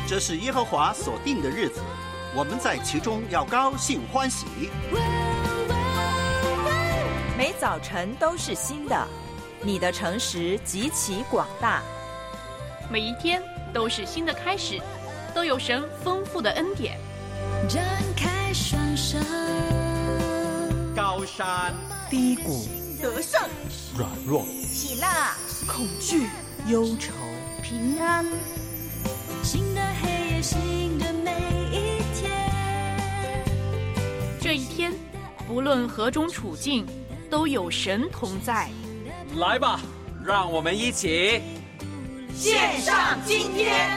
这是耶和华所定的日子，我们在其中要高兴欢喜。 每早晨都是新的，你的诚实极其广大。 每一天都是新的开始，都有神丰富的恩典。 展开双手， 高山低谷， 得胜， 软弱， 喜乐， 恐惧，忧愁， 平安。 新的黑夜，新的每一天。 这一天，不论何种处境，都有神同在。 来吧，让我们一起献上今天。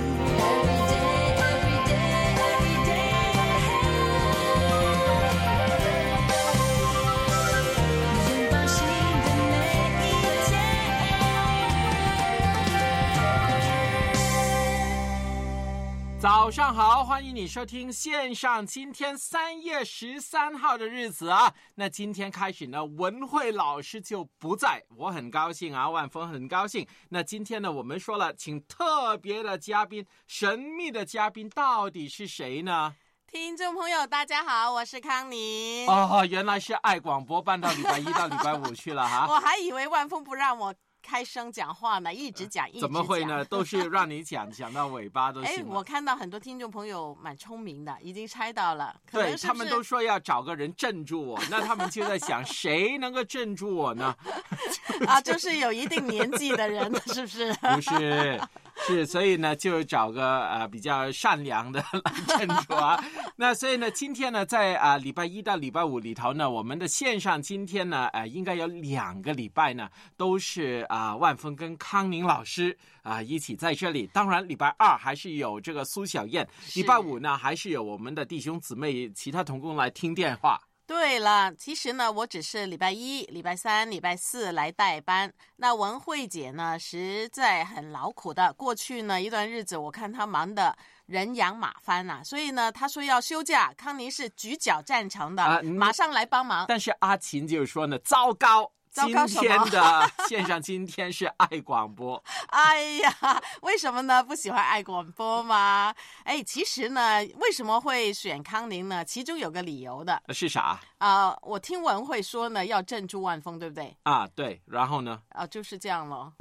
早上好，欢迎你收听线上今天3月13号的日子啊。那今天开始呢，文慧老师就不在，我很高兴啊，万峰很高兴。那今天呢，我们说了，请特别的嘉宾，神秘的嘉宾到底是谁呢？ 听众朋友大家好，我是康妮。 哦，原来是爱广播办到礼拜一到礼拜五去了哈。 我还以为万峰不让我开声讲话呢，一直讲。 怎么会呢？都是让你讲到尾巴都行。 我看到很多听众朋友蛮聪明的，已经猜到了。 对，他们都说要找个人镇住我，那他们就在想谁能够镇住我呢？ 就是有一定年纪的人，是不是？ 不是。是，所以呢，就找个比较善良的来镇住啊。那所以呢，今天呢，在礼拜一到礼拜五里头呢，我们的线上今天呢，应该有2个礼拜呢，都是万峰跟康宁老师一起在这里。当然，礼拜二还是有这个苏小燕，礼拜五呢，还是有我们的弟兄姊妹、其他同工来听电话。 对了，其实呢，我只是礼拜一、礼拜三、礼拜四来代班。那文慧姐呢，实在很劳苦的。过去呢一段日子，我看她忙得人仰马翻啊，所以呢，她说要休假，康妮是举脚赞成的，马上来帮忙。 但是阿琴就说呢，糟糕。今天的线上今天是爱广播。 哎呀，为什么呢？不喜欢爱广播吗？其实呢，为什么会选康宁呢？其中有个理由的。 是啥？ 我听文慧说呢，要镇住万峰，对不对？ 对，然后呢？ 就是这样咯。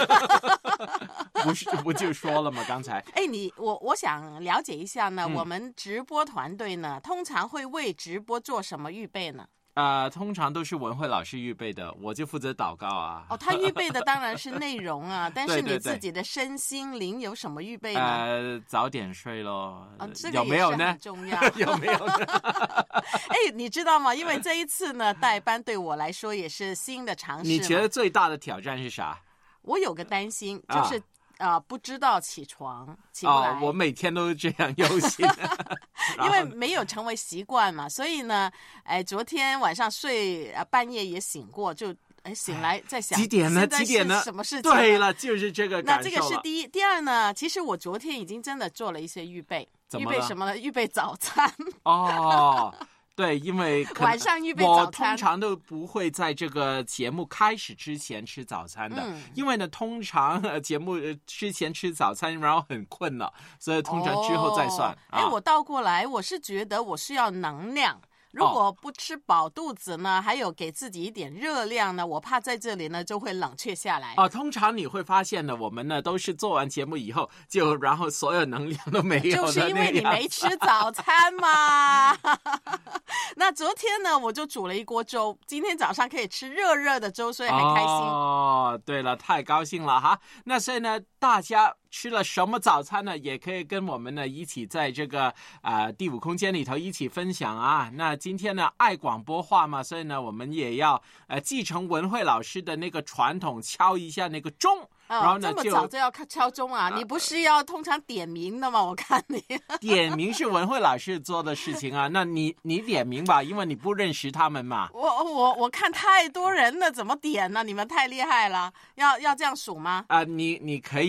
不就说了吗？刚才。 我想了解一下呢，我们直播团队呢，通常会为直播做什么预备呢？ 通常都是文慧老师预备的，我就负责祷告啊。 他预备的当然是内容啊，但是你自己的身心灵有什么预备呢？ 早点睡咯。 这个也是很重要。 有没有呢？ 你知道吗？因为这一次呢，代班对我来说也是新的尝试。 你觉得最大的挑战是啥？ 我有个担心，就是不知道起床起不来。 我每天都这样忧心。 因为没有成为习惯嘛，所以呢，昨天晚上睡半夜也醒过，就醒来在想几点呢？ 什么事情？ 对了，就是这个感受了。 那这个是第一，第二呢？其实我昨天已经真的做了一些预备。预备什么呢？预备早餐。 对，因为晚上预备早餐， 我通常都不会在这个节目开始之前吃早餐的，因为呢，通常节目之前吃早餐，然后很困了，所以通常之后再算。 我倒过来，我是觉得我需要能量。如果不吃饱肚子呢，还有给自己一点热量呢，我怕在这里呢就会冷却下来。 通常你会发现呢，我们呢都是做完节目以后，然后所有能量都没有了， 就是因为你没吃早餐嘛。那昨天呢，我就煮了一锅粥，今天早上可以吃热热的粥，所以很开心。 对了，太高兴了哈。那所以呢，大家吃了什么早餐呢？也可以跟我们呢一起在这个第5空间里头一起分享啊。那今天呢爱广播话嘛，所以呢我们也要继承文慧老师的那个传统，敲一下那个钟。然后呢， 这么早就要敲钟啊？你不是要通常点名的吗？我看你点名是文慧老师做的事情啊。那你点名吧，因为你不认识他们嘛。 我看太多人了，怎么点呢？你们太厉害了，要这样数吗？ 你可以。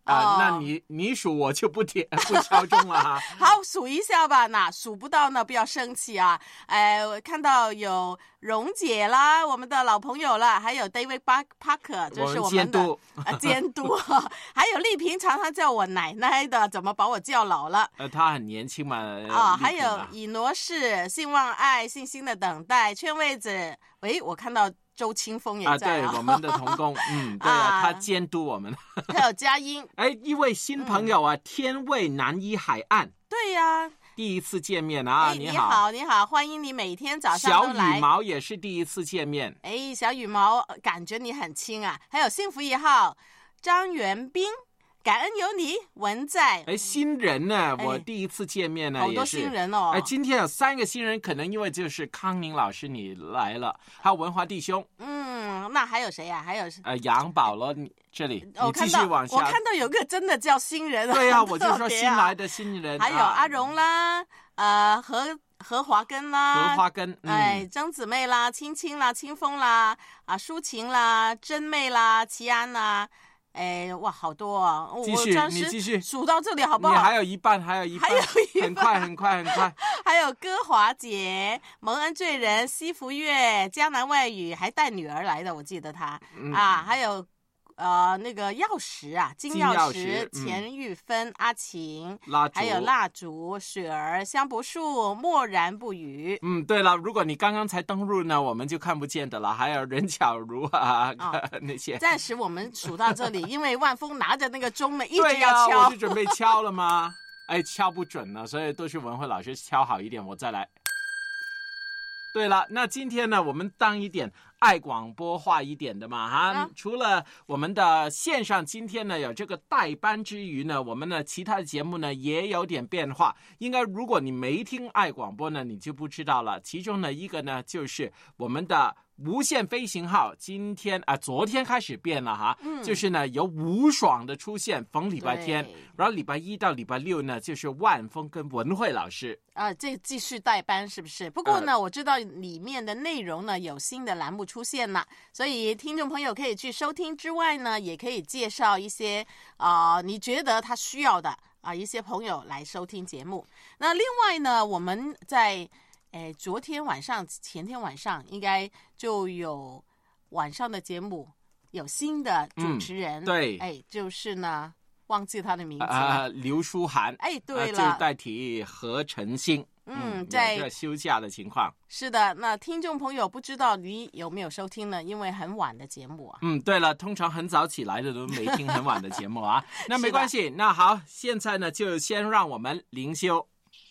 那你数我就不敲钟了哈。 好，数一下吧，那数不到呢不要生气啊。我看到有蓉姐啦，我们的老朋友了，还有 David Parker， 就是我们的监督，还有丽萍常常叫我奶奶的，怎么把我叫老了？ 她很年轻嘛。 还有以挪士、信望爱、信心的等待、圈位子。我看到周清风也在对，我们的同工，对啊，他监督我们。 还有佳音， 一位新朋友啊，天味南一海岸。 对呀， 第一次见面啊， 你好，你好，欢迎你每天早上都来。 小羽毛也是第一次见面。 小羽毛，感觉你很亲啊。还有幸福1号张元斌。感恩有你，文在。 新人呢，我第一次见面呢， 好多新人哦。 今天有3个新人，可能因为就是康宁老师你来了，还有文华弟兄。 那还有谁呀？还有杨保罗，这里你继续往下。 我看到有个真的叫新人。 对啊，我就说新来的新人。 还有阿荣啦，何华根啦，曾姊妹啦，青青啦，清风啦，抒情啦，真妹啦，齐安啦。哇，好多啊！ 你继续数到这里好不好？ 你还有一半，很快。 还有歌华姐、蒙恩罪人、西福月、江南外语，还带女儿来的，我记得她还有那个钥匙啊，金钥匙、钱玉芬、阿晴，还有蜡烛、雪儿、香柏树、默然不语。 对了，如果你刚刚才登入呢，我们就看不见的了。还有任巧如啊，那些。 暂时我们数到这里，因为万峰拿着那个钟呢，一直要敲。 对我就准备敲了吗？敲不准了，所以都是文慧老师敲好一点，我再来。对了，那今天呢，我们当一点爱广播化一点的嘛哈。除了我们的线上今天呢有这个代班之余呢，我们呢其他的节目呢也有点变化。应该如果你没听爱广播呢，你就不知道了。其中呢一个呢就是我们的无限飞行号，昨天开始变了哈，就是呢有吴爽的出现，逢礼拜天，然后礼拜1到礼拜6呢就是万峰跟文慧老师这继续代班是不是？不过呢，我知道里面的内容呢有新的栏目出现了，所以听众朋友可以去收听之外呢，也可以介绍一些你觉得他需要的一些朋友来收听节目。那另外呢，我们在昨天晚上、前天晚上应该就有晚上的节目，有新的主持人， 对， 就是呢，忘记他的名字了， 刘书涵， 对了， 就代替何晨星，在这休假的情况。 是的，那听众朋友不知道你有没有收听呢？因为很晚的节目啊。 对了，通常很早起来的都没听很晚的节目啊。那没关系，那好，现在呢就先让我们灵修。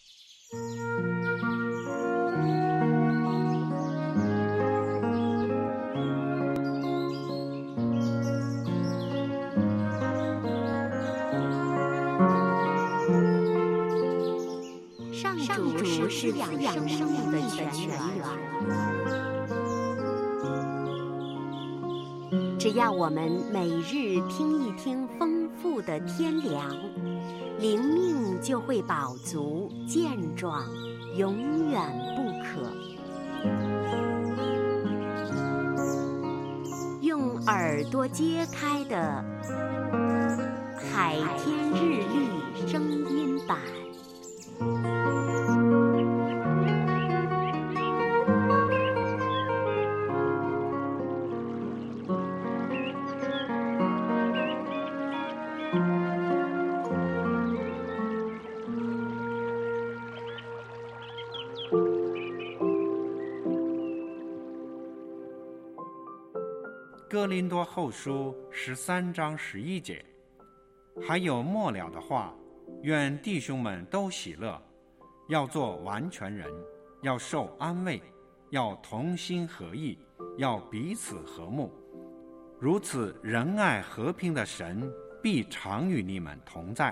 上主是养生命的泉源，只要我们每日听一听丰富的天粮，灵命就会饱足健壮，永远不渴。用耳朵揭开的海天日历声音版。 哥林多后书13章11节，还有末了的话，愿弟兄们都喜乐，要做完全人，要受安慰，要同心合意，要彼此和睦。如此仁爱和平的神必常与你们同在。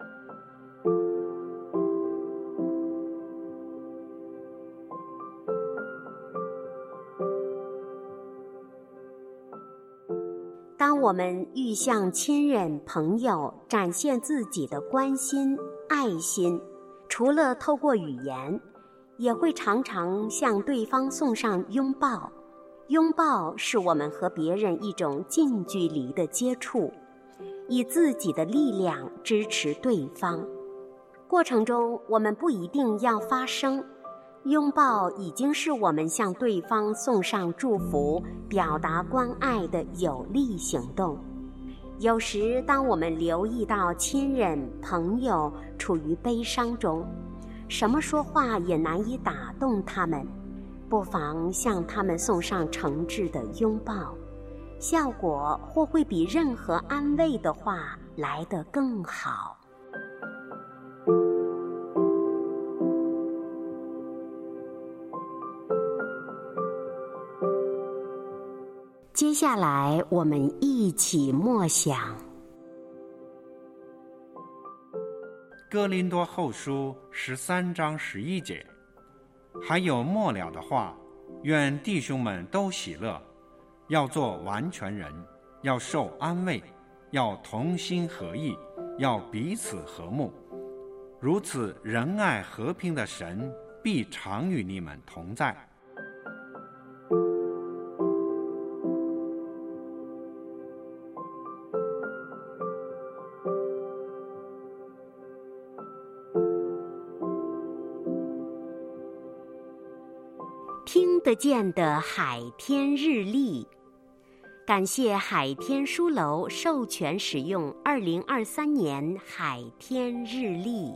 当我们欲向亲人朋友展现自己的关心爱心，除了透过语言，也会常常向对方送上拥抱。拥抱是我们和别人一种近距离的接触， 以自己的力量支持对方。过程中我们不一定要发声，拥抱已经是我们向对方送上祝福、表达关爱的有力行动。有时当我们留意到亲人、朋友处于悲伤中，什么说话也难以打动他们，不妨向他们送上诚挚的拥抱，效果或会比任何安慰的话来得更好。接下来我们一起默想哥林多后书13章11节，还有末了的话，愿弟兄们都喜乐，要做完全人，要受安慰，要同心合意，要彼此和睦。如此仁爱和平的神必常与你们同在。 听得见的海天日历，感谢海天书楼授权使用2023年海天日历。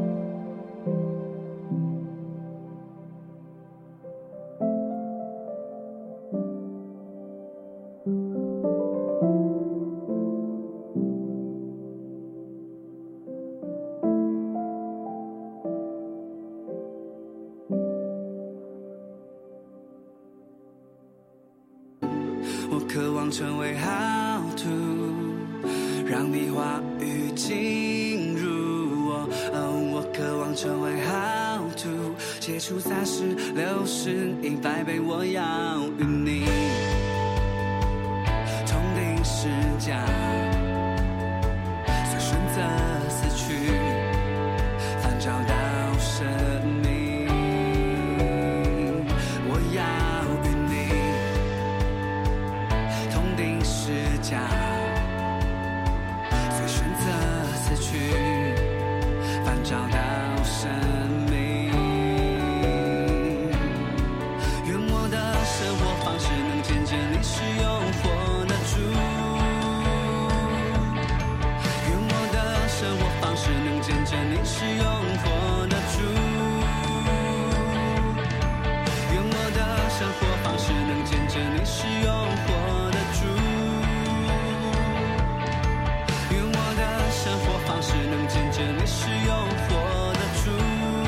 我渴望成为好徒，让你话语进入我。我渴望成为好徒，结出30、60、100倍，我要与你同定十架，虽选择死去，反找到生命。我要与你同定十架，虽选择死去，反找到生命。愿我的生活方式能见证你是永活的主，愿我的生活方式能见证你是永活的主，愿我的生活方式能见证你是永活的主，愿我的生活方式能见证你是永活的主。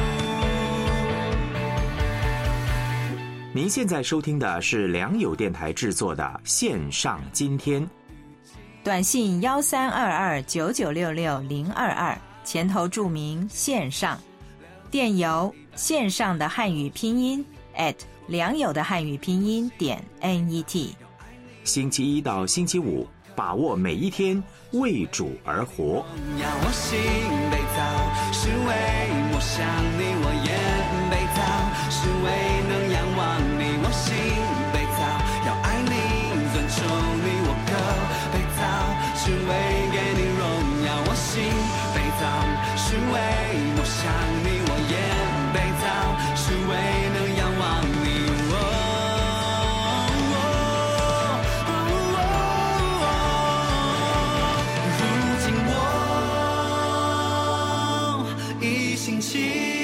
您现在收听的是良友电台制作的线上今天， 短信132299660022，前头注明线上，电邮线上的汉语拼音良友的汉语拼音.net。 星期一到星期五，把握每一天，为主而活。 要我心被造，是为我想你，我眼被造，是为能仰望你。我心被造，要爱你，尊重你。我口被造，是为给你荣耀。我心被造，是为我想你。我眼被造，是为能仰望你。星期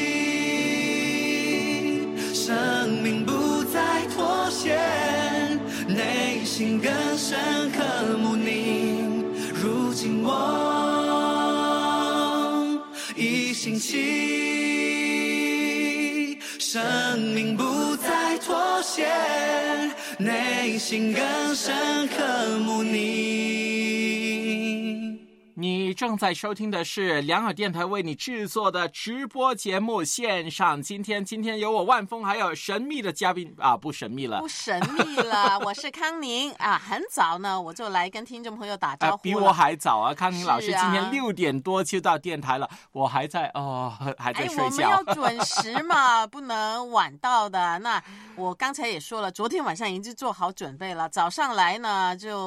生命不再妥协，内心更深刻慕你。如今我一星期生命不再妥协，内心更深刻慕你。 你正在收听的是良友电台为你制作的直播节目线上今天有我万峰，还有神秘的嘉宾啊，不神秘了， 我是康宁啊。很早呢我就来跟听众朋友打招呼了， 比我还早啊。康宁老师今天6点多就到电台了，我还在睡觉。 我们要准时嘛，不能晚到的。那我刚才也说了，昨天晚上已经做好准备了，早上来呢就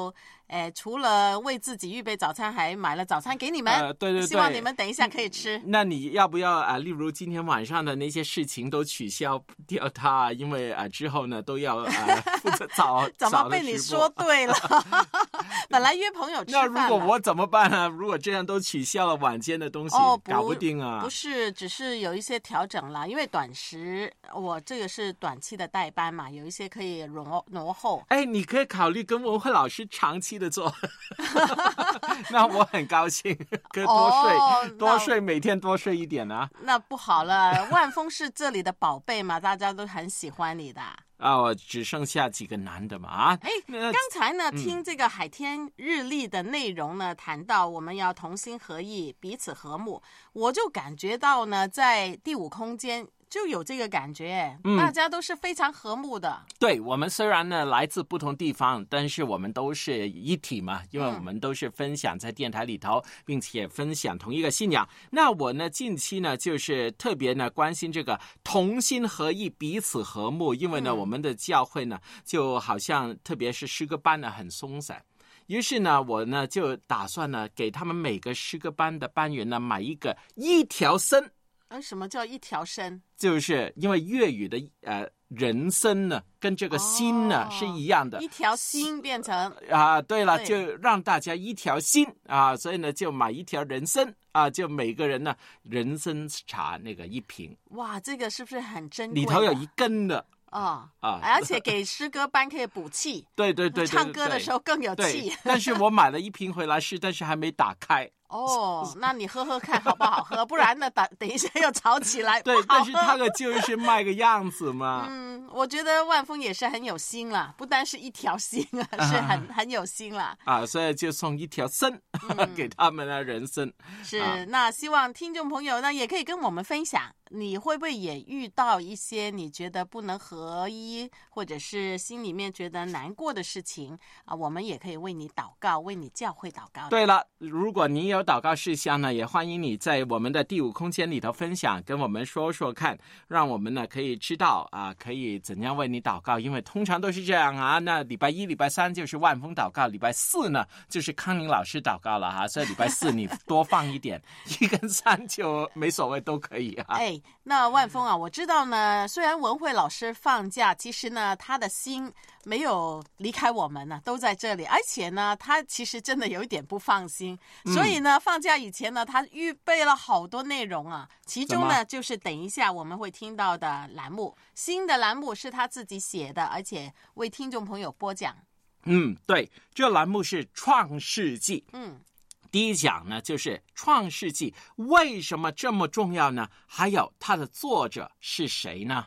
除了为自己预备早餐，还买了早餐给你们。 对对对， 希望你们等一下可以吃。 那你要不要例如今天晚上的那些事情都取消掉它，因为之后呢都要负责早怎么被你说对了？本来约朋友吃饭， 那如果我怎么办呢？如果这样都取消了，晚间的东西搞不定啊。 不是，只是有一些调整啦，因为短时我这个是短期的代班嘛，有一些可以挪后。 你可以考虑跟文慧老师长期的做，那我很高兴，可以多睡，每天多睡一点啊。 那不好了，万峰是这里的宝贝嘛，大家都很喜欢你的。 我只剩下几个男的嘛刚才呢听这个海天日历的内容呢，谈到我们要同心合意，彼此和睦，我就感觉到呢，在第五空间就有这个感觉，大家都是非常和睦的。 对，我们虽然呢来自不同地方，但是我们都是一体嘛，因为我们都是分享在电台里头，并且分享同一个信仰。那我呢近期呢就是特别呢关心这个同心合意，彼此和睦，因为呢我们的教会呢就好像特别是诗歌班呢很松散。于是呢，我呢就打算呢给他们每个诗歌班的班员呢买一条参。 什么叫一条参？ 就是因为粤语的人参呢跟这个心呢是一样的， 一条心变成对了，就让大家一条心所以呢就买一条人参就每个人呢人参茶那个一瓶。 哇，这个是不是很珍贵的？ 里头有一根的而且给诗歌班可以补气。 对对对， 唱歌的时候更有气。 但是我买了一瓶回来试，但是还没打开。 那你喝喝看好不好喝？不然呢等一下又吵起来。 对，但是他的就是卖个样子嘛。 我觉得万峰也是很有心啦，不单是一条心是很有心啦。 所以就送一条参给他们的人参。 是，那希望听众朋友呢也可以跟我们分享，你会不会也遇到一些你觉得不能合一，或者是心里面觉得难过的事情我们也可以为你祷告，为你教会祷告。 对了，如果你有祷告事项呢，也欢迎你在我们的第五空间里头分享，跟我们说说看，让我们呢可以知道可以怎样为你祷告。因为通常都是这样那礼拜一礼拜三就是万峰祷告，礼拜四呢就是康宁老师祷告了所以礼拜四你多放一点1跟3就没所谓，都可以那万峰我知道呢，虽然文慧老师放假，其实呢他的心没有离开我们呢，都在这里，而且呢他其实真的有一点不放心，所以呢放假以前呢他预备了好多内容其中呢就是等一下我们会听到的栏目，新的栏目是他自己写的，而且为听众朋友播讲。 对，这栏目是创世纪。第一讲呢就是创世纪为什么这么重要呢？还有它的作者是谁呢？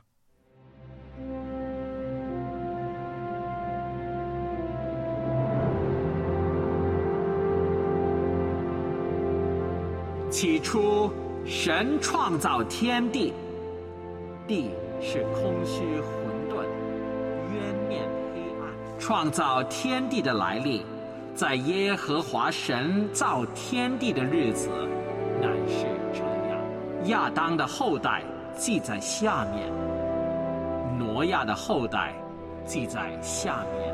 起初神创造天地，地是空虚混沌，渊面黑暗。创造天地的来历，在耶和华神造天地的日子，乃是这样。亚当的后代记在下面，挪亚的后代记在下面。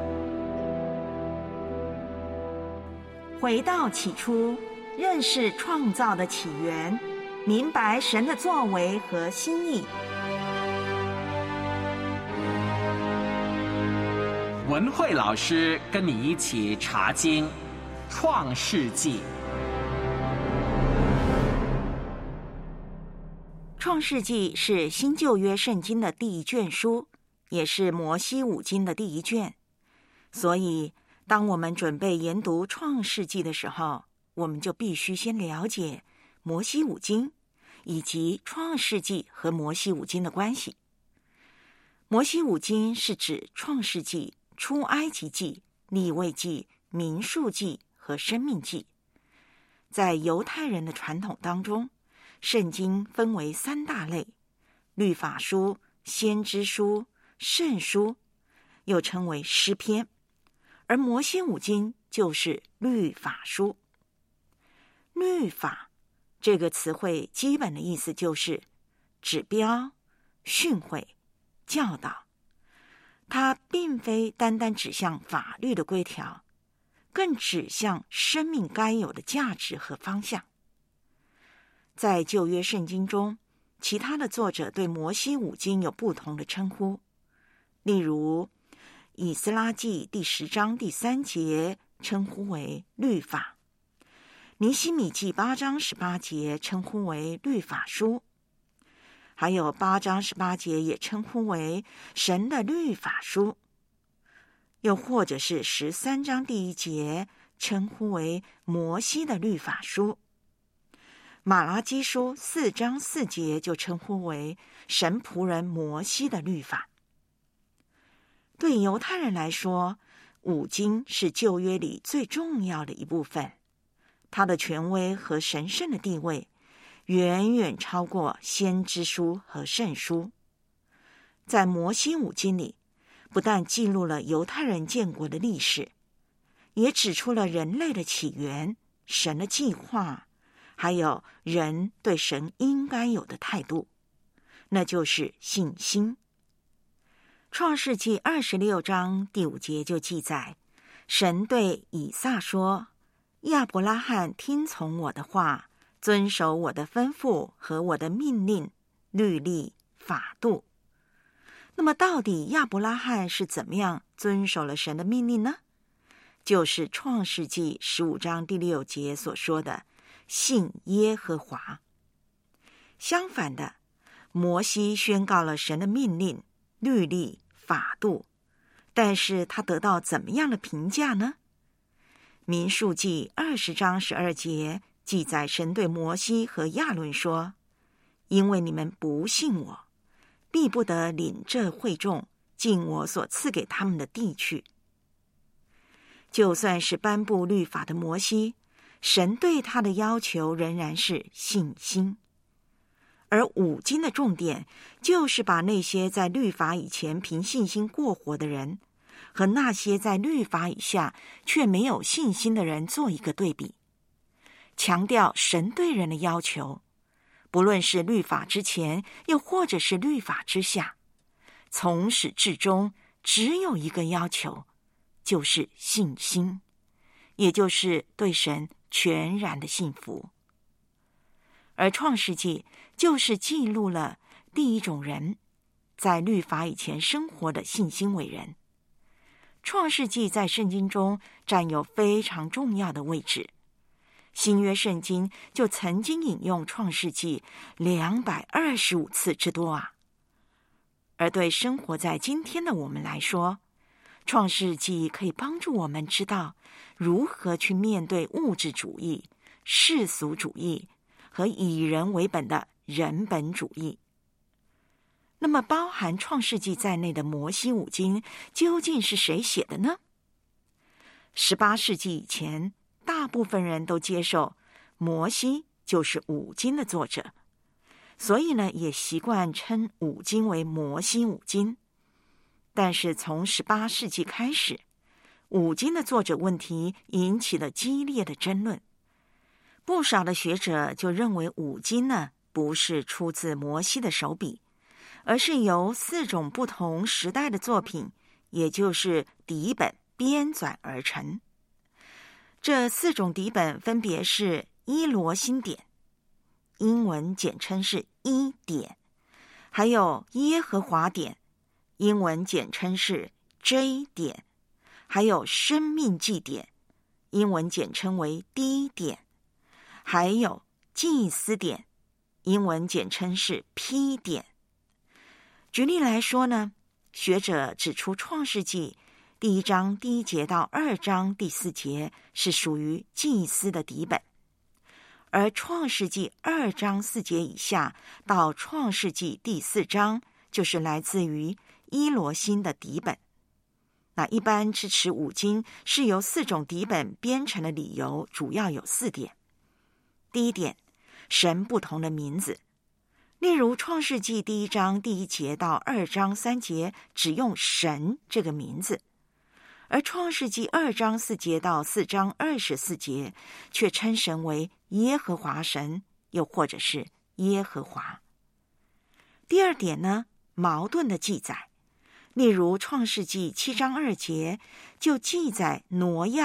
回到起初，认识创造的起源，明白神的作为和心意。 文慧老师跟你一起查经《创世纪》。 创世纪是新旧约圣经的第一卷书，也是摩西五经的第一卷。所以，当我们准备研读创世纪的时候，我们就必须先了解摩西五经，以及创世纪和摩西五经的关系。摩西五经是指创世纪、出埃及记、利未记、民数记和申命记。在犹太人的传统当中，圣经分为3大类：律法书、先知书、圣书，又称为诗篇。而摩西五经就是律法书。律法这个词汇基本的意思就是指标、训诲、教导，它并非单单指向法律的规条， 更指向生命该有的价值和方向。在旧约圣经中，其他的作者对摩西五经有不同的称呼，例如以斯拉记第10章第3节称呼为律法，尼希米记8章18节称呼为律法书，还有8章18节也称呼为神的律法书，又或者是13章第1节称呼为摩西的律法书。马拉基书4章4节就称呼为神仆人摩西的律法。对犹太人来说，五经是旧约里最重要的一部分，它的权威和神圣的地位远远超过先知书和圣书。在摩西五经里，不但记录了犹太人建国的历史，也指出了人类的起源、神的计划，还有人对神应该有的态度，那就是信心。创世纪26章第5节就记载，神对以撒说，亚伯拉罕听从我的话，遵守我的吩咐和我的命令、律例、法度。那么到底亚伯拉罕是怎么样遵守了神的命令呢？就是创世纪15章第6节所说的信耶和华。相反的，摩西宣告了神的命令、律例、法度，但是他得到怎么样的评价呢？民数记20章12节记载，神对摩西和亚伦说，因为你们不信我，必不得领这会众进我所赐给他们的地去。就算是颁布律法的摩西，神对他的要求仍然是信心。而五经的重点就是把那些在律法以前凭信心过活的人和那些在律法以下却没有信心的人做一个对比，强调神对人的要求，不论是律法之前又或者是律法之下，从始至终只有一个要求，就是信心，也就是对神全然的信服。而创世纪就是记录了第一种人在律法以前生活的信心伟人。创世纪在圣经中占有非常重要的位置，新约圣经就曾经引用创世纪225次之多啊。而对生活在今天的我们来说，创世纪可以帮助我们知道如何去面对物质主义、世俗主义和以人为本的人本主义。那么包含创世纪在内的摩西五经究竟是谁写的呢？18世纪以前，大部分人都接受摩西就是五经的作者，所以呢，也习惯称五经为摩西五经。但是从18世纪开始，五经的作者问题引起了激烈的争论。不少的学者就认为五经呢，不是出自摩西的手笔，而是由4种不同时代的作品，也就是底本编纂而成。这4种底本分别是伊罗新典，英文简称是伊典，还有耶和华典，英文简称是 J 典，还有生命记典，英文简称为 D 典，还有祭司典，英文简称是 P 典。举例来说呢，学者指出创世纪第1章第1节到2章第4节是属于祭司的底本，而创世纪2章4节以下到创世纪第4章就是来自于伊罗新的底本。那一般支持五经是由4种底本编成的理由主要有4点。第一点，神不同的名字，例如创世纪第1章第1节到2章3节只用神这个名字，而创世纪2章4节到4章24节却称神为耶和华神，又或者是耶和华。第二点呢，矛盾的记载，例如创世纪7章2节就记载挪亚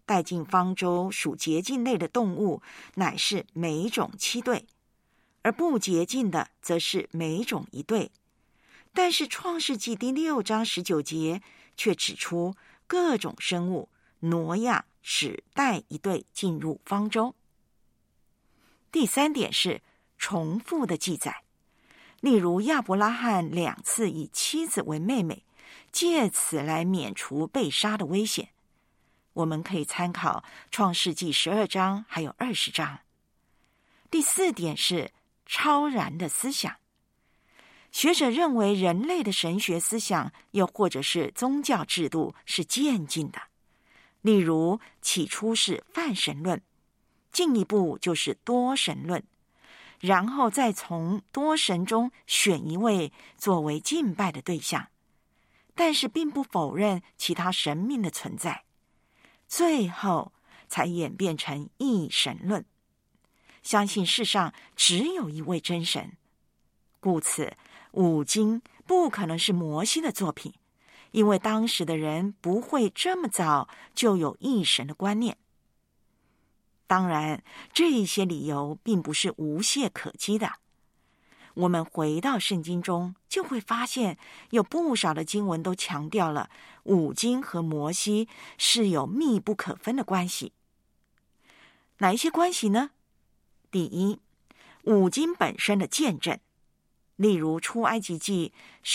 带进方舟属洁净类的动物，乃是每种7对，而不洁净的则是每种1对。但是创世纪第6章19节却指出各种生物，挪亚只带1对进入方舟。第3点是重复的记载，例如亚伯拉罕2次以妻子为妹妹，借此来免除被杀的危险。我们可以参考创世纪12章还有20章。第4点是超然的思想。学者认为人类的神学思想又或者是宗教制度是渐进的，例如起初是泛神论，进一步就是多神论，然后再从多神中选一位作为敬拜的对象，但是并不否认其他神明的存在，最后才演变成一神论，相信世上只有一位真神。故此五经不可能是摩西的作品，因为当时的人不会这么早就有一神的观念。当然，这些理由并不是无懈可击的。我们回到圣经中，就会发现有不少的经文都强调了五经和摩西是有密不可分的关系。哪一些关系呢？第一，五经本身的见证，例如出埃及记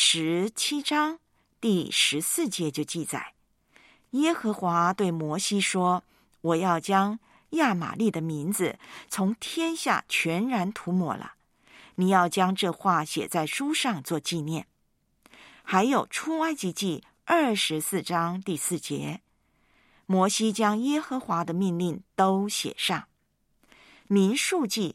17章第14节就记载，耶和华对摩西说，我要将亚玛力的名字从天下全然涂抹了，你要将这话写在书上做纪念。还有出埃及记24章第4节，摩西将耶和华的命令都写上。民数记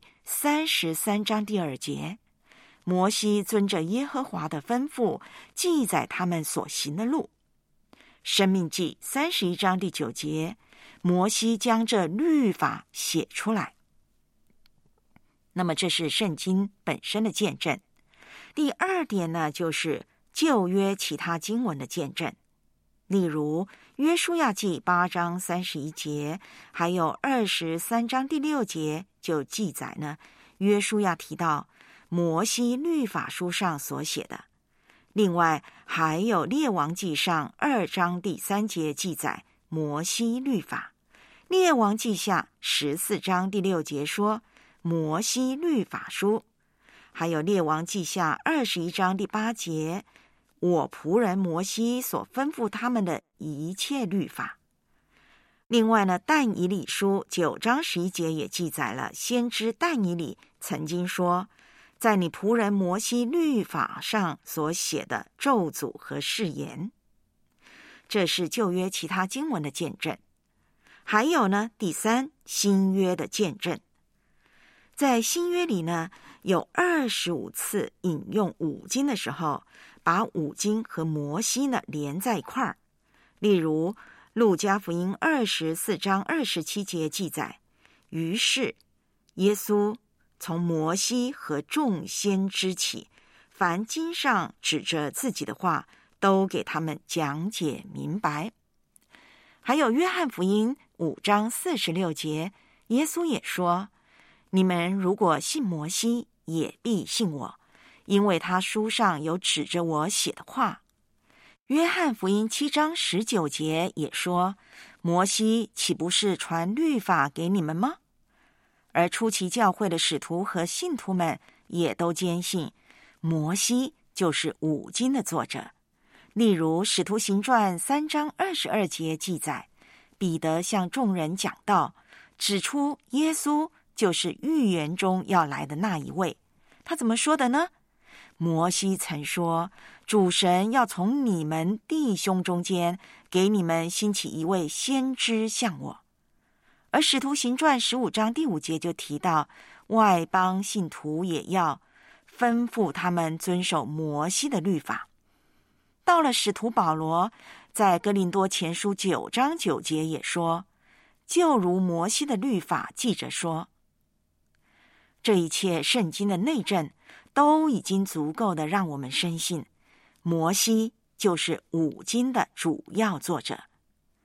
33章第2节，摩西遵着耶和华的吩咐记载他们所行的路。申命记31章第9节，摩西将这律法写出来。那么这是圣经本身的见证。第二点呢，就是旧约其他经文的见证，例如约书亚记8章31节，还有23章第6节就记载呢，约书亚提到摩西律法书上所写的。另外还有列王记上2章第3节记载摩西律法，列王记下14章第6节说摩西律法书，还有列王记下21章第8节，我仆人摩西所吩咐他们的一切律法。另外呢，但以理书9章11节也记载了先知但以理曾经说，在你仆人摩西律法上所写的咒诅和誓言。这是旧约其他经文的见证。还有呢，第三，新约的见证。在新约里呢，有25次引用五经的时候，把五经和摩西呢连在一块儿。例如路加福音24章27节记载，于是耶稣从摩西和众先知起，凡经上指着自己的话，都给他们讲解明白。还有约翰福音5章46节，耶稣也说，你们如果信摩西，也必信我，因为他书上有指着我写的话。约翰福音7章19节也说，摩西岂不是传律法给你们吗？而初期教会的使徒和信徒们也都坚信，摩西就是五经的作者。例如使徒行传3章22节记载，彼得向众人讲道，指出耶稣就是预言中要来的那一位。他怎么说的呢？摩西曾说，主神要从你们弟兄中间给你们兴起一位先知像我。而使徒行传15章第5节就提到，外邦信徒也要吩咐他们遵守摩西的律法。到了使徒保罗，在哥林多前书9章9节也说，就如摩西的律法记着说。这一切圣经的内证都已经足够的让我们深信，摩西就是五经的主要作者。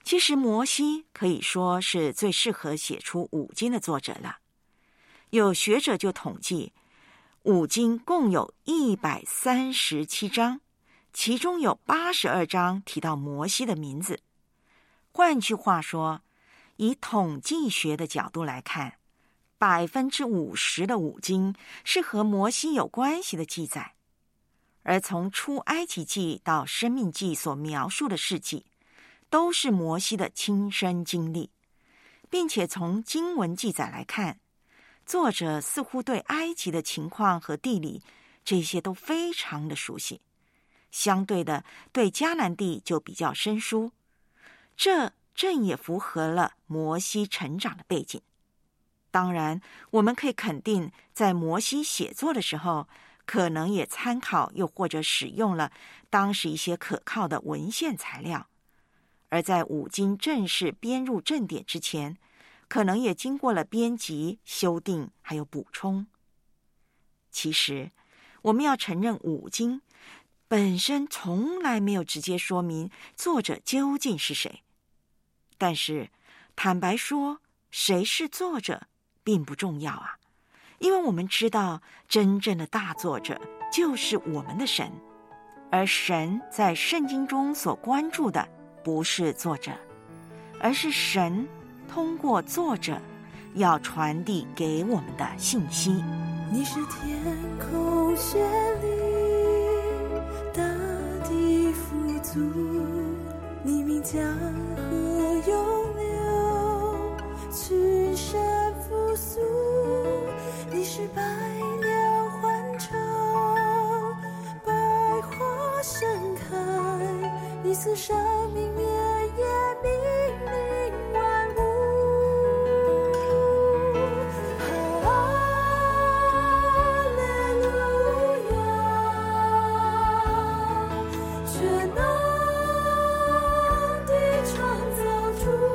其实摩西可以说是最适合写出五经的作者了。有学者就统计，五经共有137章，其中有82章提到摩西的名字。换句话说，以统计学的角度来看，50%的五经是和摩西有关系的记载。而从出埃及记到申命记所描述的事迹，都是摩西的亲身经历，并且从经文记载来看，作者似乎对埃及的情况和地理这些都非常的熟悉，相对的对迦南地就比较生疏，这正也符合了摩西成长的背景。当然，我们可以肯定，在摩西写作的时候，可能也参考又或者使用了当时一些可靠的文献材料，而在五经正式编入正典之前，可能也经过了编辑、修订还有补充。其实，我们要承认五经本身从来没有直接说明作者究竟是谁，但是坦白说，谁是作者并不重要啊。因为我们知道，真正的大作者就是我们的神，而神在圣经中所关注的不是作者，而是神通过作者要传递给我们的信息。 你是天空绚丽，大地富足，你名江河涌流，群山复苏。你是百鸟欢唱，百花盛开，你赐生命绵延，命令万物。哈利路亚，全能的创造主。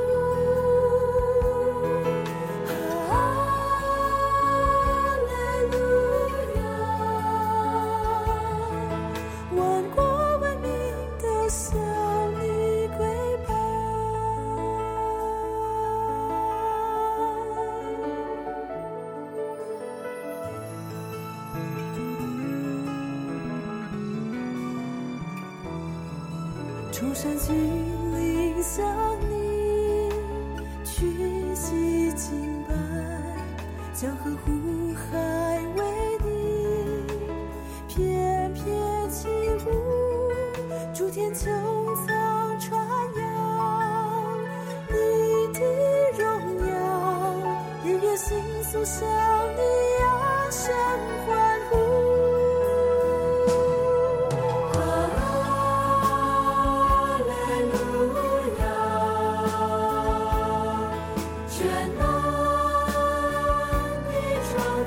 众山峻岭向你屈膝敬拜，江河湖海为你翩翩起舞，诸天穹苍传扬你的荣耀，日月星宿向你扬声欢呼。创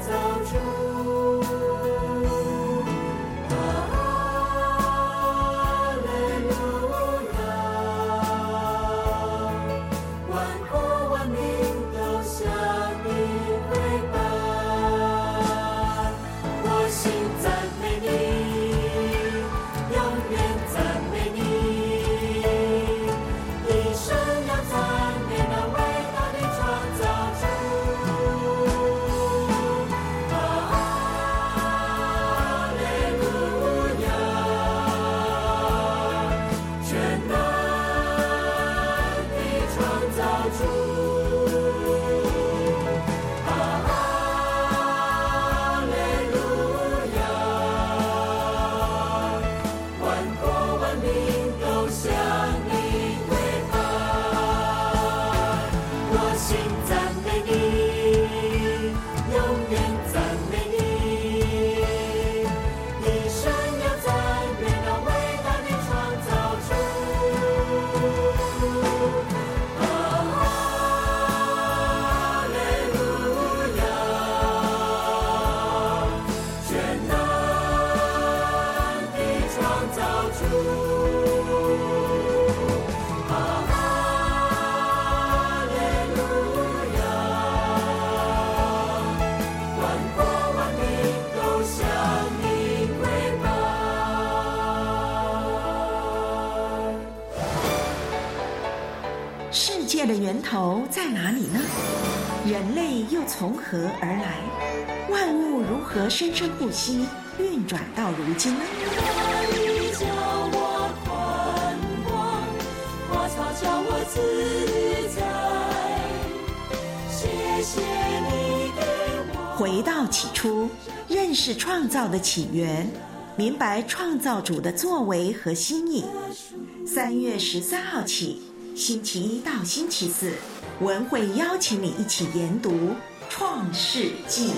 源头在哪里呢？人类又从何而来？万物如何生生不息，运转到如今呢？ 你叫我宽广，花草叫我自在。谢谢你给我。 回到起初，认识创造的起源，明白创造主的作为和心意。3月13号起，星期一到星期四，文会邀请你一起研读《创世纪》。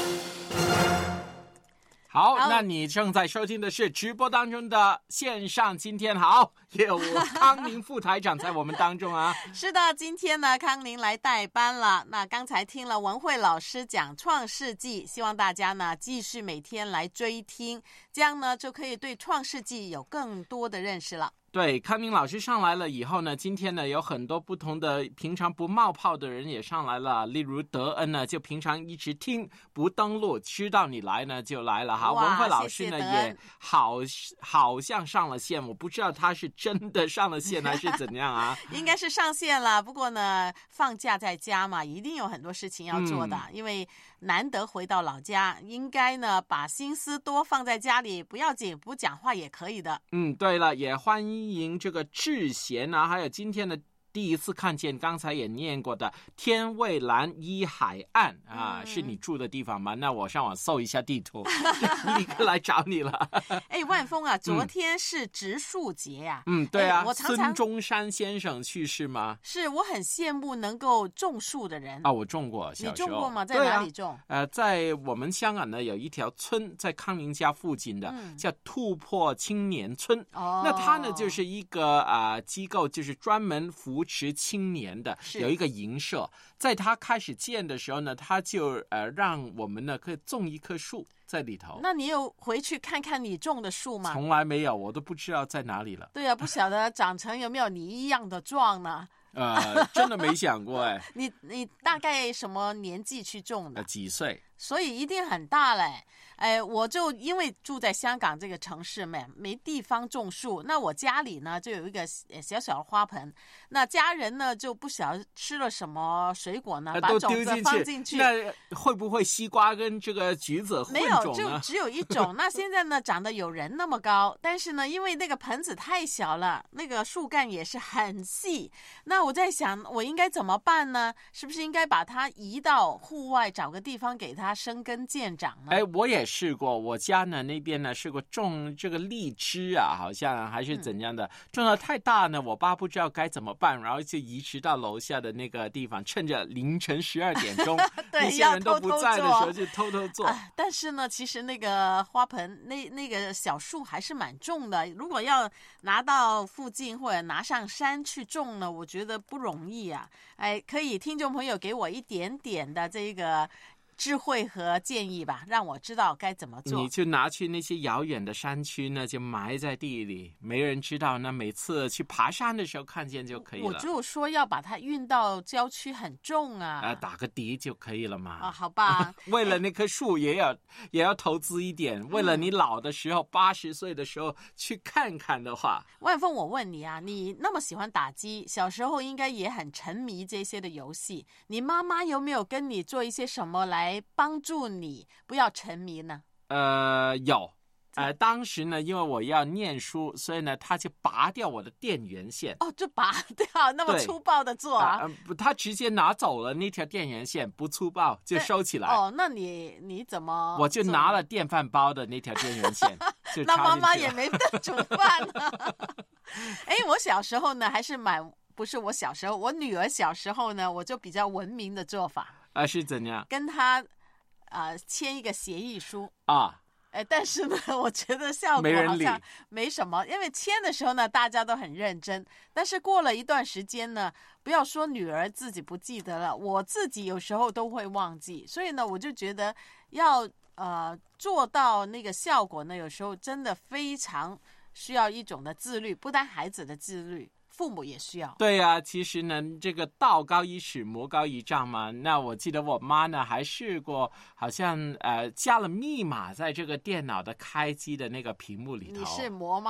好，那你正在收听的是直播当中的线上今天好，也有我康宁副台长在我们当中啊。 是的，今天呢康宁来代班了。那刚才听了文慧老师讲创世纪，希望大家呢继续每天来追听，这样呢就可以对创世纪有更多的认识了。 对，康宁老师上来了以后呢，今天呢有很多不同的平常不冒泡的人也上来了，例如德恩呢就平常一直听不登录，知道你来呢就来了哈。文慧老师呢也好像上了线，我不知道他是真的上了线还是怎样啊。 应该是上线了，不过呢放假在家嘛，一定有很多事情要做的，因为难得回到老家，应该呢把心思多放在家里，不要紧，不讲话也可以的。 对了，也欢迎这个智贤啊，还有今天的第一次看见，刚才也念过的天蔚蓝依海岸啊，是你住的地方吗？那我上网搜一下地图，立刻来找你了。 万峰啊，昨天是植树节呀。 对啊， 我常常孙中山先生去世吗？ 是，我很羡慕能够种树的人啊。我种过，小时候。 你种过吗？在哪里种？ 在我们香港呢有一条村，在康宁家附近的，叫突破青年村。那它呢就是一个机构，就是专门扶持青年的，有一个营舍。在他开始建的时候呢，他就让我们呢可以种一棵树在里头。 那你有回去看看你种的树吗？ 从来没有，我都不知道在哪里了。 对啊，不晓得长成有没有你一样的壮呢？ 真的没想过哎。 你大概什么年纪去种的？ 几岁？ 所以一定很大嘞。我就因为住在香港这个城市没地方种树，那我家里呢就有一个小小的花盆，那家人呢就不晓得吃了什么水果呢，把种子放进去。 那会不会西瓜跟这个橘子混种呢？ 没有，就只有一种。那现在呢长得有人那么高，但是呢因为那个盆子太小了，那个树干也是很细，那我在想我应该怎么办呢？是不是应该把它移到户外，找个地方给它生根见长呢？ 我也试过，我家呢那边呢试过种这个荔枝啊，好像还是怎样的，种得太大呢，我爸不知道该怎么办，然后就移植到楼下的那个地方，趁着凌晨12点钟那些人都不在的时候就偷偷做。 但是呢其实那个花盆那个小树还是蛮重的，如果要拿到附近或者拿上山去种呢，我觉得不容易啊。可以听众朋友给我一点点的这个智慧和建议吧，让我知道该怎么做。 你就拿去那些遥远的山区呢，就埋在地里，没人知道，那每次去爬山的时候看见就可以了。 我就说要把它运到郊区很重啊。 打个底就可以了嘛。 好吧。 为了那棵树也要投资一点，为了你老的时候80岁的时候去看看的话。 万峰，我问你啊，你那么喜欢打机，小时候应该也很沉迷这些的游戏，你妈妈有没有跟你做一些什么来帮助你不要沉迷呢？ 有。当时呢，因为我要念书，所以呢，他就拔掉我的电源线。 就拔掉，那么粗暴的做啊？ 他直接拿走了那条电源线，不粗暴就收起来。 那你怎么？ 我就拿了电饭煲的那条电源线，就那妈妈也没得煮饭呢。我小时候呢，还是不是我小时候，我女儿小时候呢，我就比较文明的做法。 是怎样？ 跟她签一个协议书啊。 但是呢，我觉得效果好像没什么，因为签的时候呢，大家都很认真，但是过了一段时间呢，不要说女儿自己不记得了，我自己有时候都会忘记，所以呢，我就觉得要做到那个效果呢，有时候真的非常需要一种的自律，不单孩子的自律，父母也需要。 对啊，其实呢，这个道高一尺，魔高一丈嘛。那我记得我妈呢还试过，好像加了密码在这个电脑的开机的那个屏幕里头。 你是魔吗？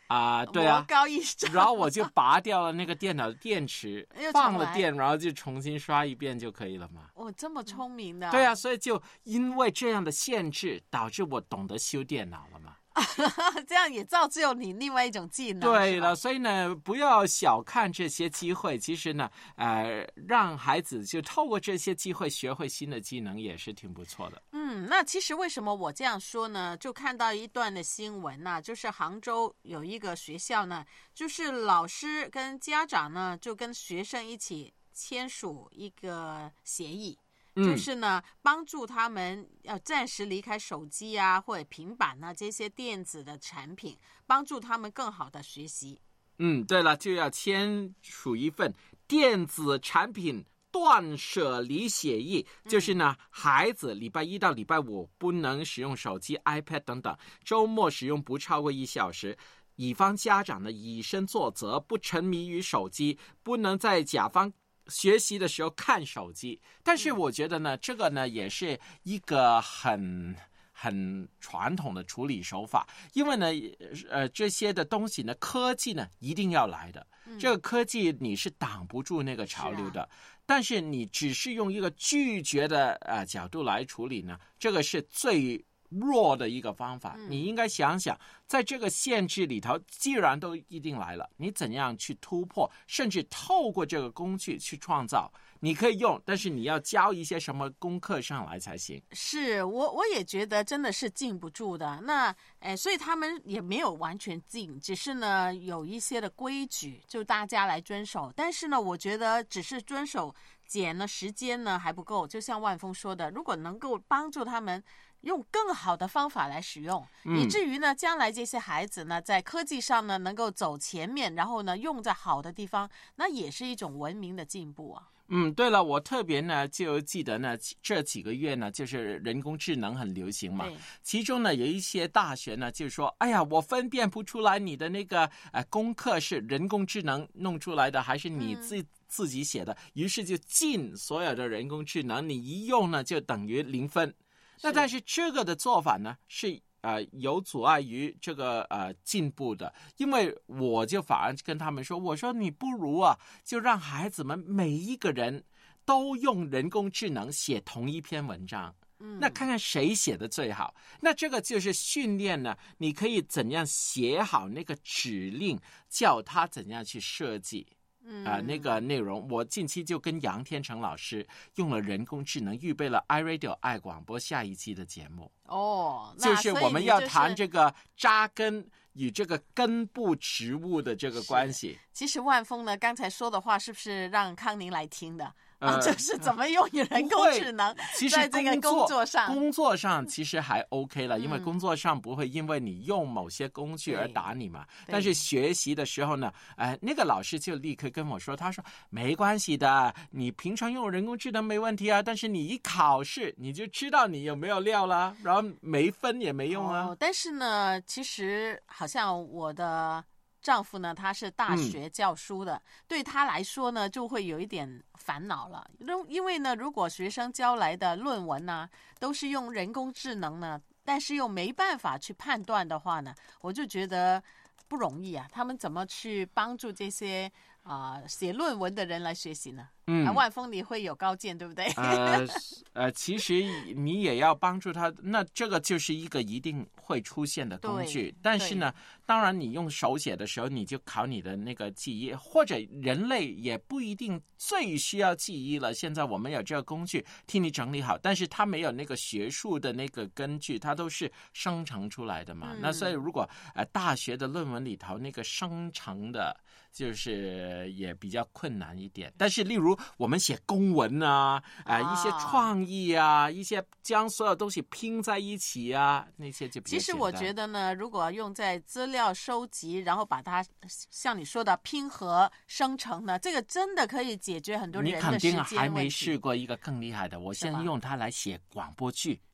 对啊， 魔高一丈。 然后我就拔掉了那个电脑的电池，放了电，然后就重新刷一遍就可以了嘛。 这么聪明的。 对啊，所以就因为这样的限制，导致我懂得修电脑了嘛。 这样也造就你另外一种技能。 对了，所以呢，不要小看这些机会。其实呢，让孩子就透过这些机会学会新的技能，也是挺不错的。 那其实为什么我这样说呢？就看到一段的新闻呢，就是杭州有一个学校呢，就是老师跟家长呢，就跟学生一起签署一个协议。就是呢，帮助他们要暂时离开手机啊，或者平板啊这些电子的产品，帮助他们更好的学习。 对了，就要签署一份电子产品断舍离协议，就是呢，孩子礼拜一到礼拜五不能使用手机、iPad 等等，周末使用不超过1小时。乙方家长呢以身作则，不沉迷于手机，不能在甲方学习的时候看手机。但是我觉得呢，这个呢也是一个很传统的处理手法，因为呢这些的东西呢，科技呢一定要来的，这个科技你是挡不住那个潮流的，但是你只是用一个拒绝的角度来处理呢，这个是最弱的一个方法。你应该想想，在这个限制里头，既然都一定来了，你怎样去突破，甚至透过这个工具去创造。你可以用，但是你要交一些什么功课上来才行。 是，我也觉得真的是禁不住的。那所以他们也没有完全禁，只是呢有一些的规矩，就大家来遵守。但是呢，我觉得只是遵守减了时间呢还不够。就像万峰说的，如果能够帮助他们用更好的方法来使用，以至于呢将来这些孩子呢在科技上呢能够走前面，然后呢用在好的地方，那也是一种文明的进步啊。 对了，我特别呢就记得呢这几个月呢就是人工智能很流行嘛，其中呢有一些大学呢就说，哎呀，我分辨不出来你的那个功课是人工智能弄出来的还是你自己写的，于是就禁所有的人工智能，你一用呢就等于0分。那但是这个的做法呢是有阻碍于这个进步的，因为我就反而跟他们说，我说你不如就让孩子们每一个人都用人工智能写同一篇文章，那看看谁写的最好。那这个就是训练呢，你可以怎样写好那个指令，叫他怎样去设计。那个内容，我近期就跟杨天成老师用了人工智能，预备了 iRadio 爱广播下一期的节目。就是我们要谈这个扎根与这个根部植物的这个关系。 其实万峰呢刚才说的话，是不是让康宁来听的？就是怎么用人工智能在这个工作上其实还 OK 了，因为工作上不会因为你用某些工具而打你嘛。但是学习的时候呢，那个老师就立刻跟我说，他说没关系的，你平常用人工智能没问题啊，但是你一考试你就知道你有没有料啦，然后没分也没用啊。 但是呢，其实好像我的丈夫呢，他是大学教书的，对他来说呢，就会有一点烦恼了。因为呢，如果学生交来的论文呢，都是用人工智能呢，但是又没办法去判断的话呢，我就觉得不容易啊。他们怎么去帮助这些写论文的人来学习呢？万峰你会有高见，对不对？ 其实你也要帮助他，那这个就是一个一定会出现的工具。但是呢，当然你用手写的时候，你就考你的那个记忆，或者人类也不一定最需要记忆了。现在我们有这个工具替你整理好，但是它没有那个学术的那个根据，它都是生成出来的嘛。那所以如果大学的论文里头那个生成的，就是也比较困难一点。但是例如我们写公文一些创意一些将所有东西拼在一起那些就比较简单。 其实我觉得呢，如果用在资料收集，然后把它像你说的拼合生成呢，这个真的可以解决很多人的时间问题。 你肯定还没试过一个更厉害的，我先用它来写广播剧。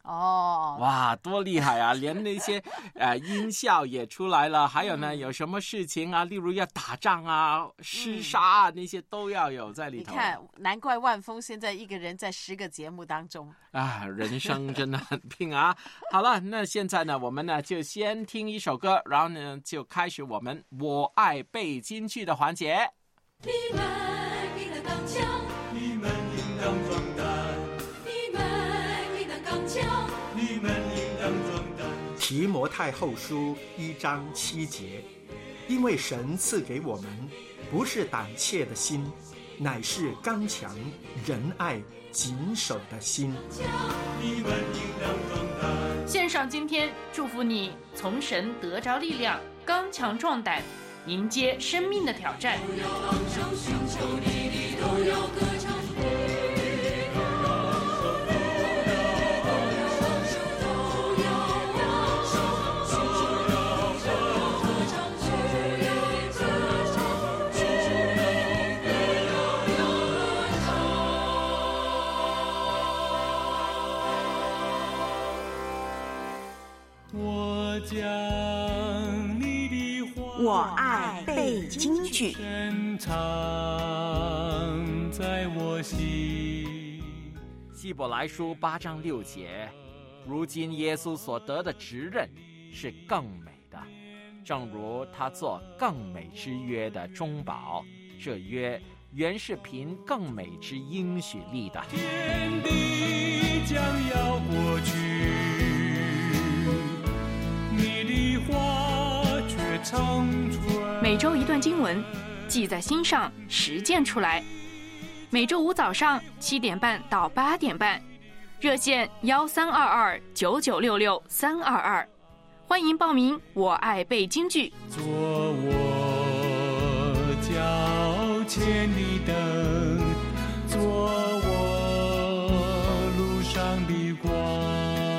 哦， 哇，多厉害啊！连那些音效也出来了，还有呢，有什么事情啊，例如要打仗啊、厮杀啊，那些都要有在里头。 你看，难怪万峰现在一个人在10个节目当中啊，人生真的很拼啊！好了，那现在呢，我们呢就先听一首歌，然后呢就开始我们我爱背金句的环节。 你们应当刚强，你们应当壮胆，你们应当刚强，你们应当壮胆。 提摩太后书1章7节，因为神赐给我们不是胆怯的心，乃是刚强、仁爱、谨守的心。 你们应当壮胆。 献上今天，祝福你从神得着力量，刚强壮胆，迎接生命的挑战。 都要昂首寻求你的，都要歌唱。 我爱背金句。 希伯来书8章6节，如今耶稣所得的职任是更美的，正如他做更美之约的中保，这约原是凭更美之应许立的。 天地将要过去，你的话却长存。 每周一段经文，记在心上，实践出来。每周五早上7点半到8点半，热线13229966-322，欢迎报名。我爱背金句， 做我脚前的灯，做我路上的光。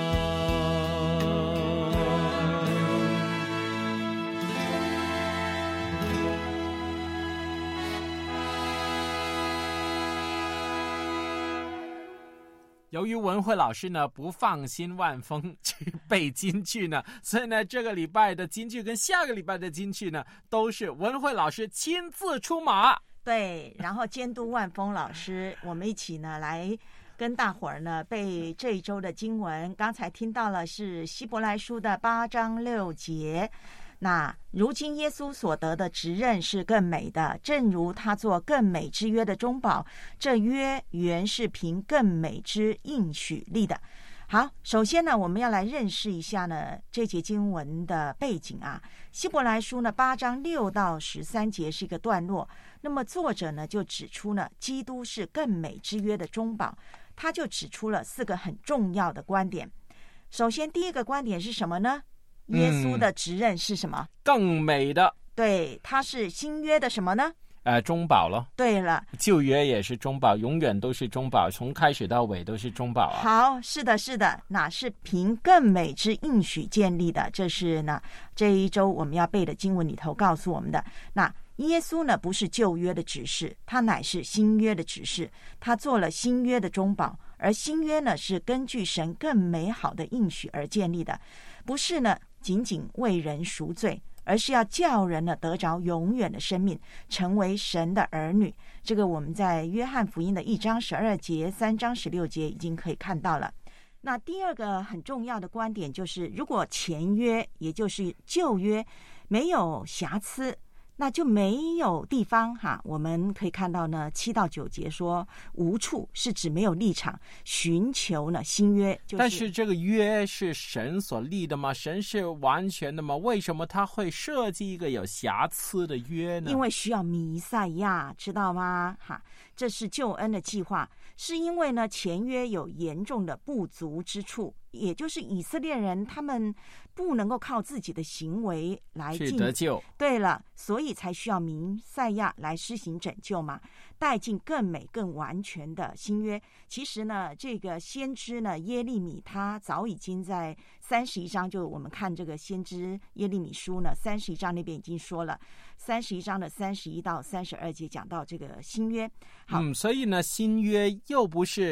由于文慧老师呢不放心万峰去背金句呢，所以呢这个礼拜的金句跟下个礼拜的金句呢都是文慧老师亲自出马。 对，然后监督万峰老师，我们一起呢来跟大伙儿呢背这一周的经文。刚才听到了是希伯来书的8章6节。那如今耶稣所得的职任是更美的，正如他做更美之约的中保，这约原是凭更美之应许立的。好，首先呢我们要来认识一下呢这节经文的背景啊。希伯来书呢8章6到13节是一个段落，那么作者呢就指出呢基督是更美之约的中保，他就指出了4个很重要的观点。首先第一个观点是什么呢？耶稣的职任是什么？ 更美的。 对，他是新约的什么呢？ 中保了。 对了， 旧约也是中保，永远都是中保，从开始到尾都是中保啊。 好，是的，是的，那是凭更美之应许建立的，这是呢这一周我们要背的经文里头告诉我们的。那耶稣呢不是旧约的指示，他乃是新约的指示，他做了新约的中保，而新约呢是根据神更美好的应许而建立的，不是呢仅仅为人赎罪，而是要叫人呢得着永远的生命，成为神的儿女。这个我们在约翰福音的1章12节、3章16节已经可以看到了。那第二个很重要的观点就是，如果前约也就是旧约没有瑕疵，那就没有地方哈。我们可以看到呢7到9节说无处，是指没有立场寻求呢新约， 但是这个约是神所立的吗？神是完全的吗？为什么他会设计一个有瑕疵的约呢？ 因为需要弥赛亚，知道吗？哈，这是救恩的计划，是因为呢前约有严重的不足之处，也就是以色列人他们不能够靠自己的行为来去得救。 对了，所以才需要弥赛亚来施行拯救嘛，带进更美更完全的新约。其实呢这个先知呢耶利米，他早已经在31章，就我们看这个先知耶利米书呢31章那边已经说了，31章的31到32节讲到这个新约。好， 所以呢新约又不是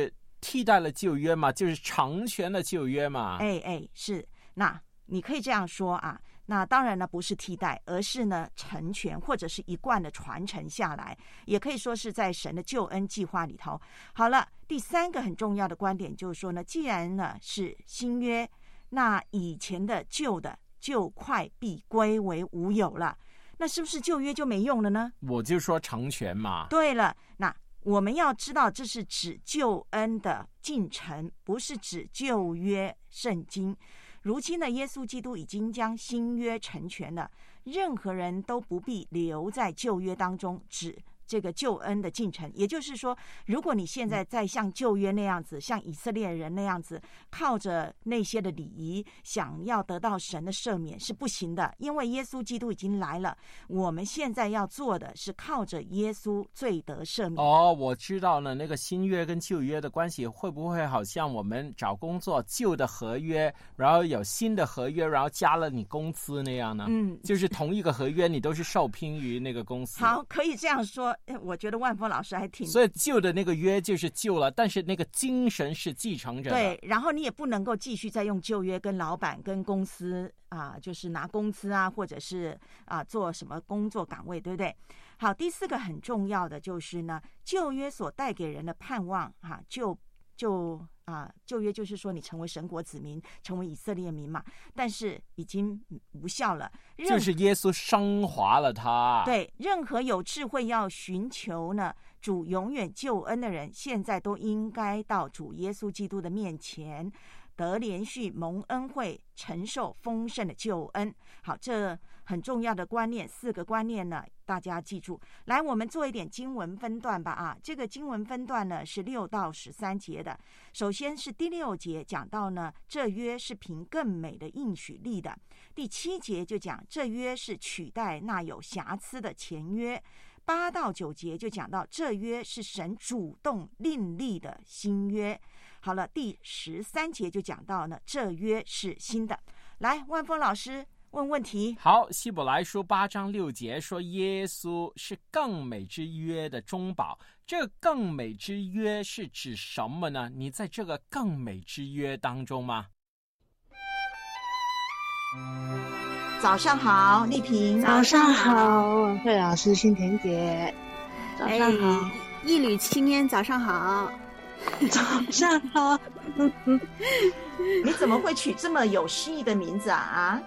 替代了旧约嘛，就是成全了旧约嘛。 是。那你可以这样说啊。那当然呢，不是替代，而是呢成全，或者是一贯的传承下来，也可以说是在神的救恩计划里头。好了，第三个很重要的观点就是说呢，既然呢是新约，那以前的旧的就快必归为无有了，那是不是旧约就没用了呢？ 我就说成全嘛。 对了，那我们要知道，这是指救恩的进程，不是指旧约圣经。如今呢，耶稣基督已经将新约成全了，任何人都不必留在旧约当中，指这个救恩的进程。也就是说，如果你现在在像旧约那样子，像以色列人那样子，靠着那些的礼仪想要得到神的赦免是不行的，因为耶稣基督已经来了。我们现在要做的是靠着耶稣罪得赦免。 我知道了，那个新约跟旧约的关系会不会好像我们找工作旧的合约，然后有新的合约，然后加了你工资那样呢？就是同一个合约你都是受聘于那个公司。 好，可以这样说。我觉得万峰老师还挺， 所以旧的那个约就是旧了，但是那个精神是继承着的。 对，然后你也不能够继续再用旧约跟老板跟公司就是拿工资啊，或者是做什么工作岗位，对不对？好，第四个很重要的就是呢，旧约所带给人的盼望旧约就是说你成为神国子民，成为以色列民嘛，但是已经无效了。 就是耶稣升华了它。 对，任何有智慧要寻求呢主永远救恩的人，现在都应该到主耶稣基督的面前，得连续蒙恩惠，承受丰盛的救恩。好，这很重要的观念，4个观念呢，大家记住。来，我们做一点经文分段吧。这个经文分段呢是6到13节的。首先是第6节讲到呢，这约是凭更美的应许立的。第7节就讲这约是取代那有瑕疵的前约。8到9节就讲到这约是神主动另立的新约。好了，第13节就讲到呢，这约是新的。来，万峰老师问问题。 好，希伯来书8章6节说耶稣是更美之约的中保。这更美之约是指什么呢？你在这个更美之约当中吗？ 早上好，丽萍。 早上好，文慧老师，新田姐。早上好， 一缕青烟。早上好。 早上好。 你怎么会取这么有诗意的名字啊？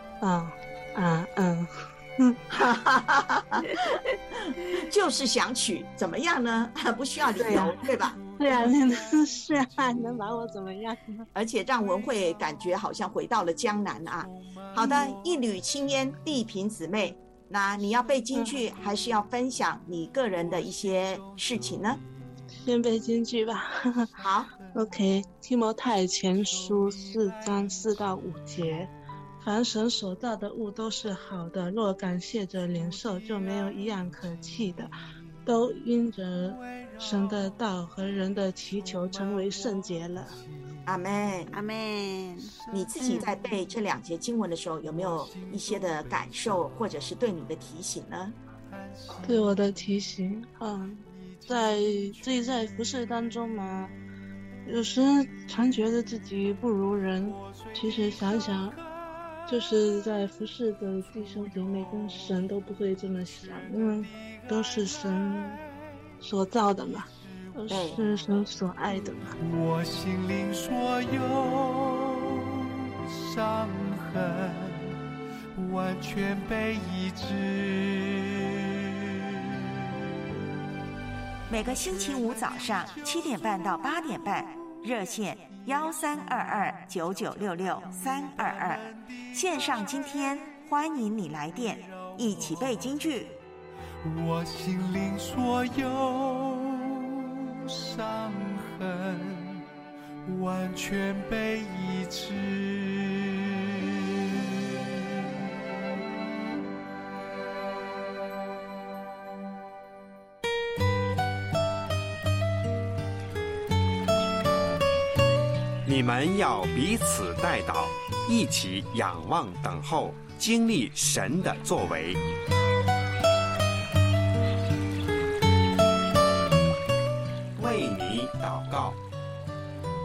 就是想取，怎么样呢？不需要理由，对吧？ 对啊，是啊，能把我怎么样呢？ 而且让文慧感觉好像回到了江南啊。好的，一缕青烟，丽萍姊妹，那你要背京剧，还是要分享你个人的一些事情呢？ 先背京剧吧。 好 ，OK， 提摩太前书4章4到5节。凡神所造的物都是好的，若感谢着领受，就没有一样可弃的，都因着神的道和人的祈求成为圣洁了。 阿们， 阿们。 你自己在背这2节经文的时候，有没有一些的感受，或者是对你的提醒呢？ 对我的提醒，在服事当中嘛，有时常觉得自己不如人，其实想想，就是在服事的弟兄姐妹跟神都不会这么想，因为都是神所造的嘛，都是神所爱的嘛。 我心灵所有伤痕完全被医治。 每个星期五早上7点半到8点半，热线13229966-322，线上今天欢迎你来电，一起背京剧。 我心灵所有伤痕完全被医治。 你们要彼此代祷，一起仰望等候，经历神的作为。为你祷告。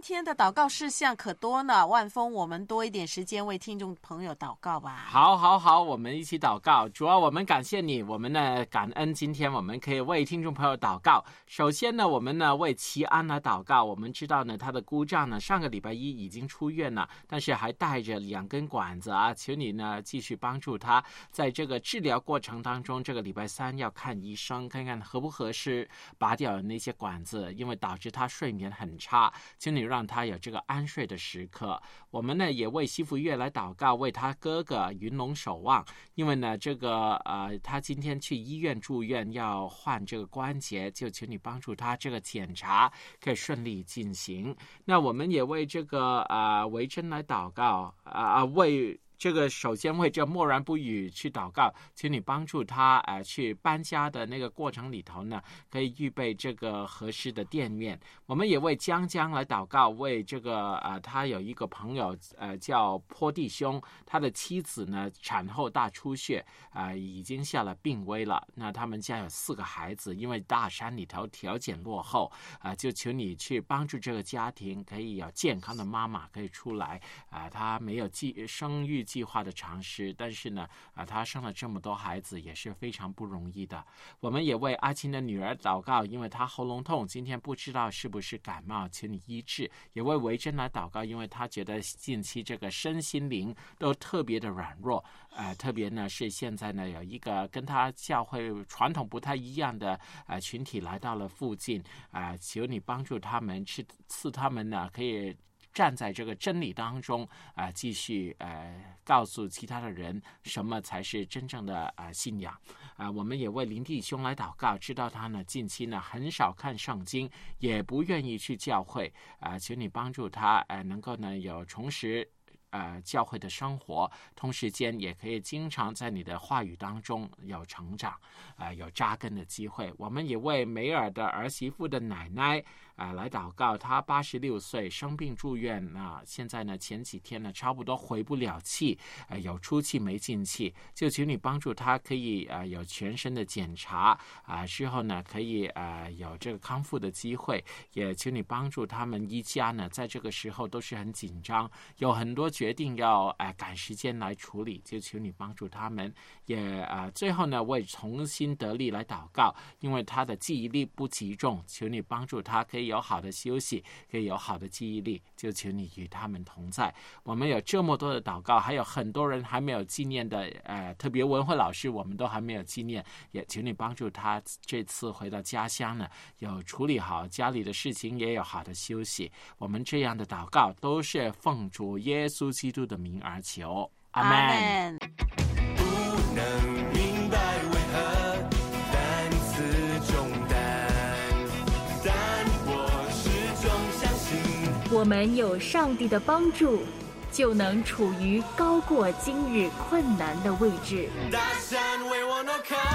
天的祷告事项可多呢。万峰，我们多一点时间为听众朋友祷告吧。 好，我们一起祷告。主啊，我们感谢你，我们呢感恩今天我们可以为听众朋友祷告。首先呢，我们呢为齐安来祷告。我们知道呢，他的姑丈呢上个礼拜一已经出院了，但是还带着2根管子啊，求你呢继续帮助他，在这个治疗过程当中，这个礼拜3要看医生，看看合不合适拔掉那些管子，因为导致他睡眠很差，求你让他有这个安睡的时刻。我们呢也为西福月来祷告，为他哥哥云龙守望，因为呢这个他今天去医院住院要换这个关节，就求你帮助他这个检查可以顺利进行。那我们也为这个维珍来祷告为这个首先为这默然不语去祷告，请你帮助他去搬家的那个过程里头呢，可以预备这个合适的店面。我们也为江来祷告，为这个他有一个朋友叫坡弟兄，他的妻子呢产后大出血已经下了病危了。那他们家有4个孩子，因为大山里头条件落后就求你去帮助这个家庭，可以有健康的妈妈可以出来他没有生育计划的尝试，但是呢他生了这么多孩子也是非常不容易的。我们也为阿琴的女儿祷告，因为她喉咙痛，今天不知道是不是感冒，请你医治。也为维珍来祷告，因为她觉得近期这个身心灵都特别的软弱特别呢是现在呢有一个跟她教会传统不太一样的群体来到了附近求你帮助他们，赐他们呢可以站在这个真理当中继续告诉其他的人什么才是真正的信仰我们也为林弟兄来祷告，知道他呢近期呢很少看圣经，也不愿意去教会求你帮助他能够呢有重拾教会的生活，同时间也可以经常在你的话语当中有成长有扎根的机会。我们也为梅尔的儿媳妇的奶奶来祷告，她86岁生病住院现在呢前几天呢差不多回不了气有出气没进气，就求你帮助她可以有全身的检查之后呢可以有这个康复的机会，也求你帮助他们一家呢在这个时候都是很紧张，有很多决定要赶时间来处理，就求你帮助他们。也最后呢为重新得力来祷告，因为他的记忆力不集中，求你帮助他可以有好的休息，可以有好的记忆力，就求你与他们同在。我们有这么多的祷告，还有很多人还没有纪念的特别文慧老师我们都还没有纪念，也求你帮助他这次回到家乡呢有处理好家里的事情，也有好的休息。我们这样的祷告都是奉主耶稣基督的名而求，阿们。 不能明白为何担此重担，但我始终相信， 我们有上帝的帮助，就能处于高过今日困难的位置。 大山为我挪开，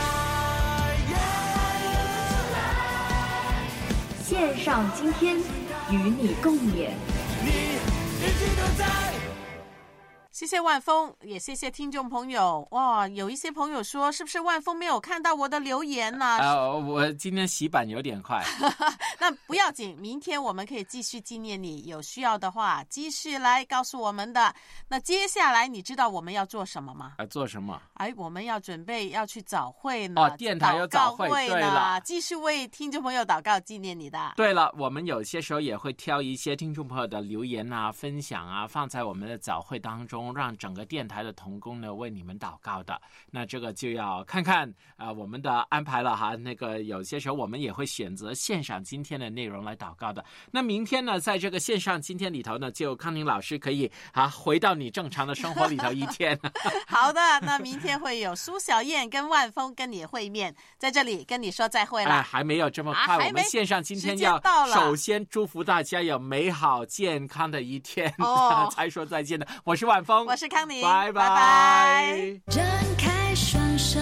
线上今天与你共勉。 你一直都在。 谢谢万峰，也谢谢听众朋友。哇，有一些朋友说是不是万峰没有看到我的留言呢我今天洗版有点快那不要紧，明天我们可以继续纪念你，有需要的话继续来告诉我们的。那接下来你知道我们要做什么吗？ 做什么？ 我们要准备要去早会呢电台有早会，对了， 继续为听众朋友祷告纪念你的。 对了，我们有些时候也会挑一些听众朋友的留言分享放在我们的早会当中，让整个电台的同工呢为你们祷告的。那这个就要看看我们的安排了哈。那个有些时候我们也会选择线上今天的内容来祷告的。那明天呢，在这个线上今天里头呢，就康宁老师可以回到你正常的生活里头一天。 好的，那明天会有苏小燕跟万峰跟你会面，在这里跟你说再会了。 还没有这么快，我们线上今天要首先祝福大家有美好健康的一天才说再见的。我是万峰， 我是康宁， 拜拜。 张开双手，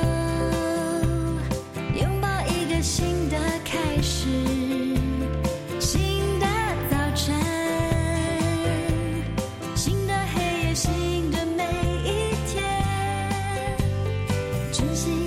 拥抱一个新的开始，新的早晨，新的黑夜，新的每一天，珍惜